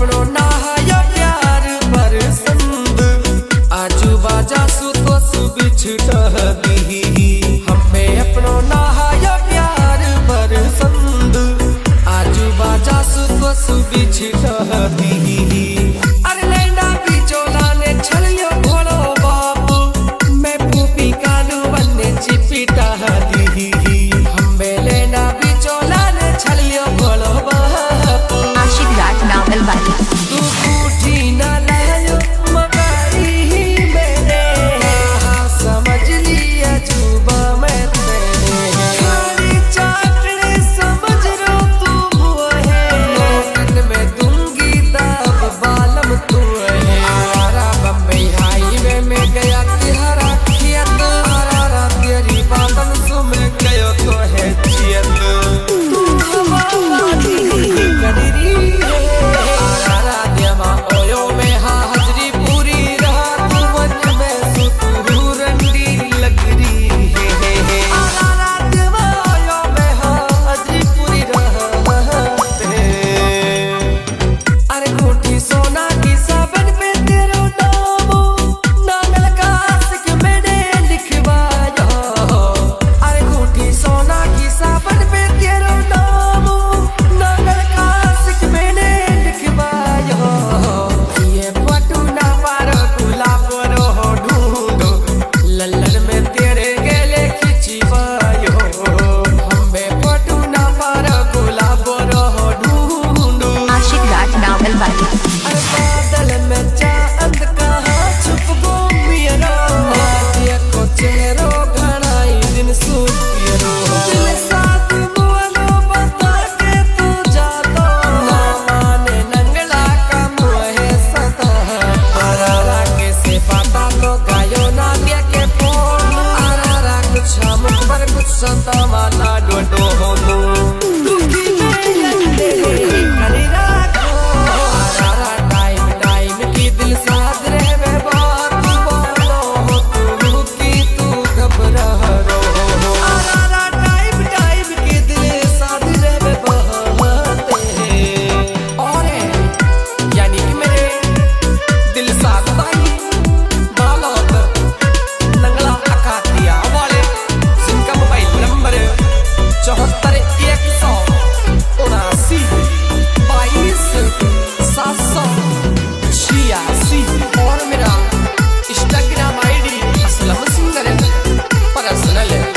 अपनो नहाया प्यार पर संद आजू बाजा सु तो सु बिछड़ दी हमें अपनो नहाया प्यार पर संद आजू बाजा सु तो सु बिछड़ दी अरे लैंडा बिचोला ने छलियो घोड़ो बाप मैं पूपी कानू बन्ने चिपिटा दी हमें लैंडा बिचोला ने छलियो घोड़ो बाप आशिक रात नावल वाली तू बूढ़ी ना लायो मगाई मैंने समझ लिया जुबा मैं तेरे खाली चाकड़े समझ रो तू वो है नौकन में दूंगी दाब बालम तू है आरा बम्बई हाईवे में गया तिहारा खेत आरा तेरी बातन सु में गयो तो है चियत तू हवा वाली कदरी आरा देवा ओयो में हाजरी पूरी रहा तू वंज में सुतू रंडी लगरी आरा देवा ओयो में हाजरी पूरी रहा अरे कोठी सोना की साबन पे तेरो नाम नांगल का आशिक मैंने लिखवाया अरे कोठी सोना की साबन पे तेरो नाम नांगल का आशिक मैंने लिखवाया ये पटू ना पारो गुलाब रो ढूंढो लल्लन में तेरे गेले खिंचवायो हमें पटू ना पारो गुलाब रो ढूंढो आशिक रात नावल वाली अरे बादल में चांद कहाँ छुप गो मेरा ये को चेहरो घनाई दिन सूतिरो दिल साथ मुअलो बता के तू जातो ना माने नंगला का मुहे सता आरा के से पाता तो गायो ना दिया के फोन आरा कुछ हम पर कुछ संता माला डोडो होनु दुखी में लंडे करी राखो आरा टाइम टाइम की दिल साथ रहे बात बोलो हो तू की तू घबरा रो आरा टाइम टाइम की दिल साथ रहे बात और यानी कि मेरे दिल साथ ताई बालोत नंगला अकातिया वाले जिनका मोबाइल नंबर 74 179 22 786 और मेरा Instagram ID Aslam singer personal है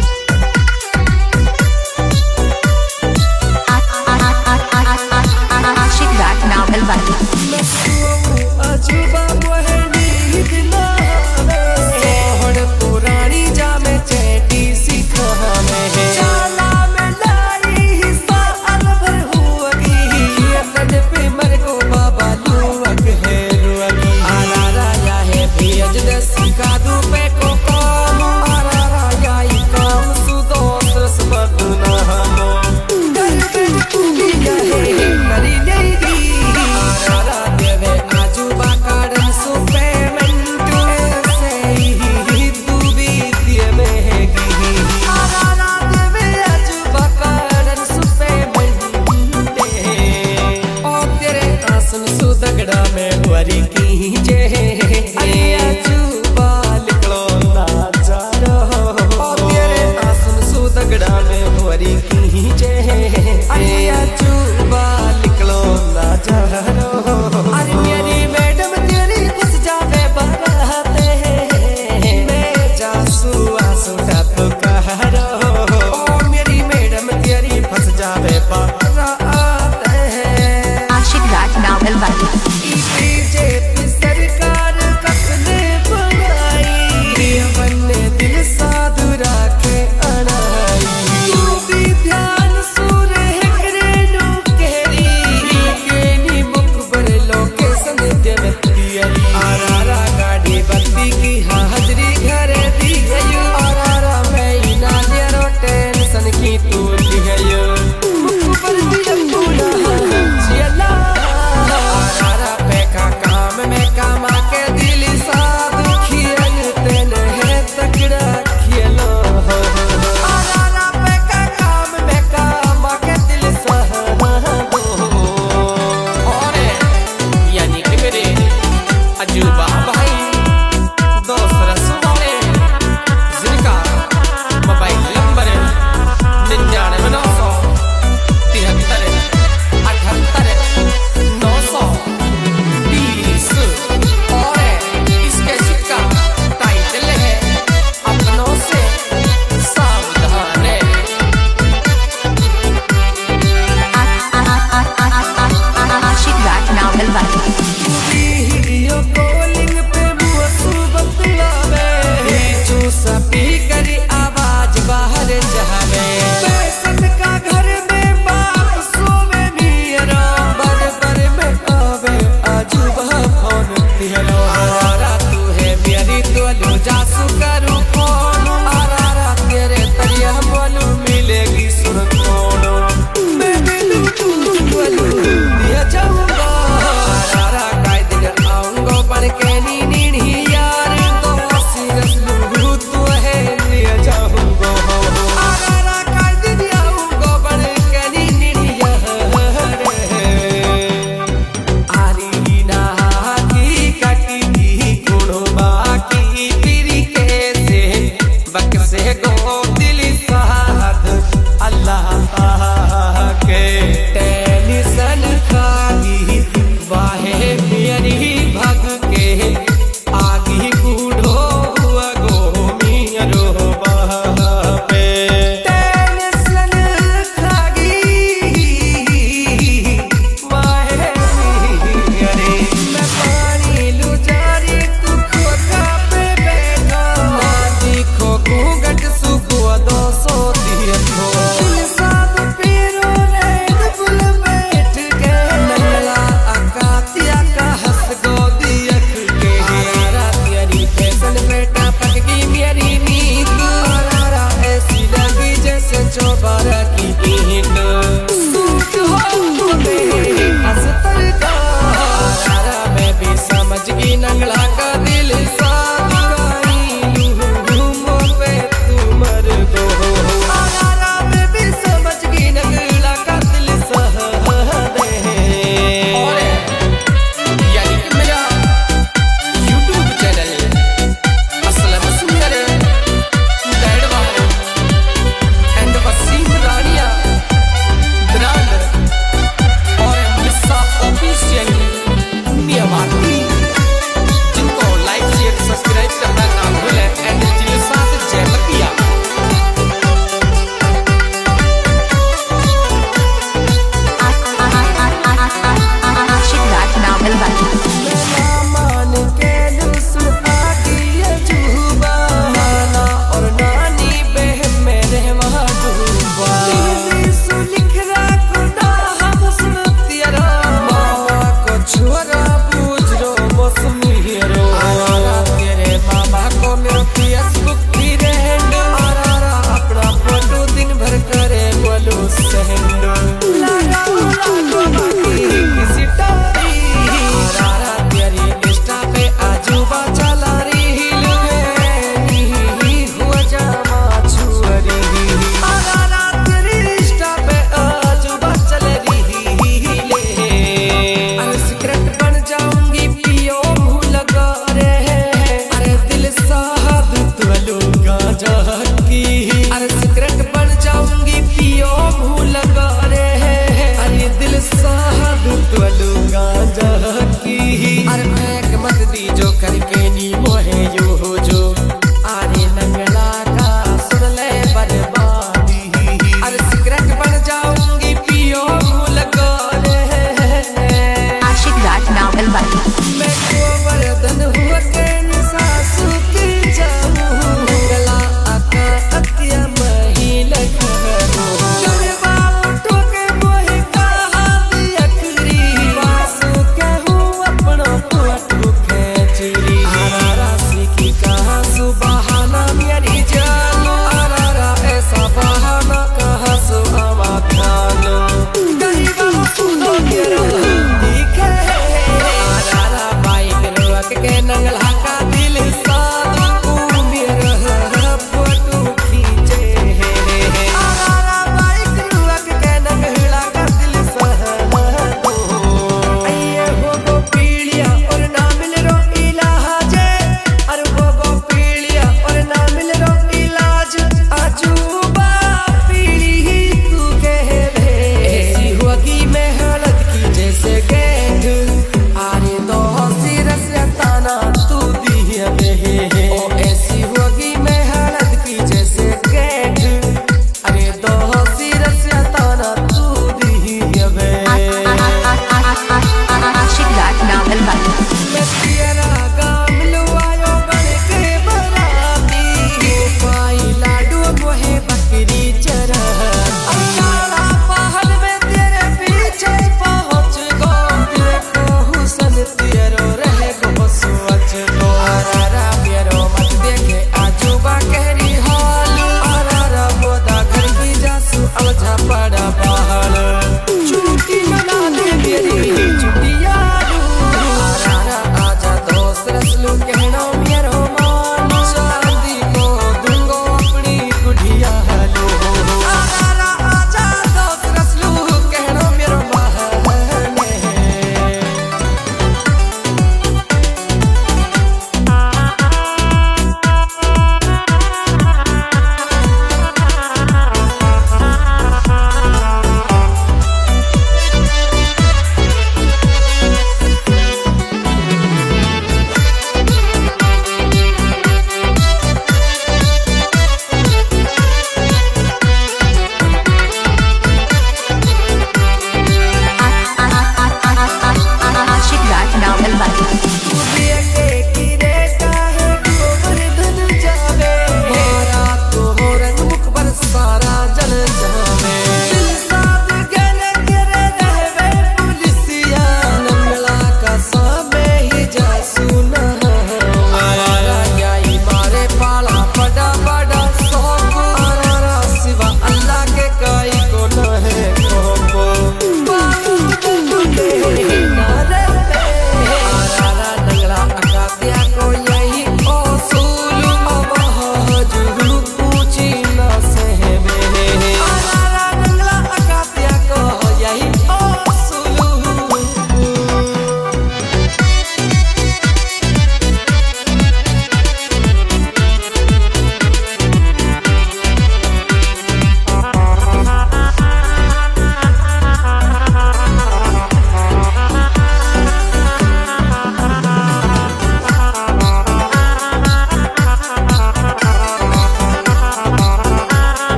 आशिक रात नावल वाली मैं अजूबा मोहनी दिना सोहन पुरानी जामे चैटी सिखा में चाला में लाई साल भर हुआगी ये कद पे मर को बाबा लुअग है रुअगी आरा राया है भेज दे सिखादू पे को काम आरा राया ही काम सुदोस बदना हमो कर तू भी है करी नहीं दी आरा देवे आजूबा काडन सु पेमेंट से ही तू भी दिए मेगी आरा देवे आजूबा काडन सु पेमेंट ओ तेरे आसन सु दगड़ा में वरी की जे अरे आजूबा निकलो ना जा रो ओ तेरे आसन सु दगड़ा में वरी की जे अरे आजूबा निकलो ना जा रो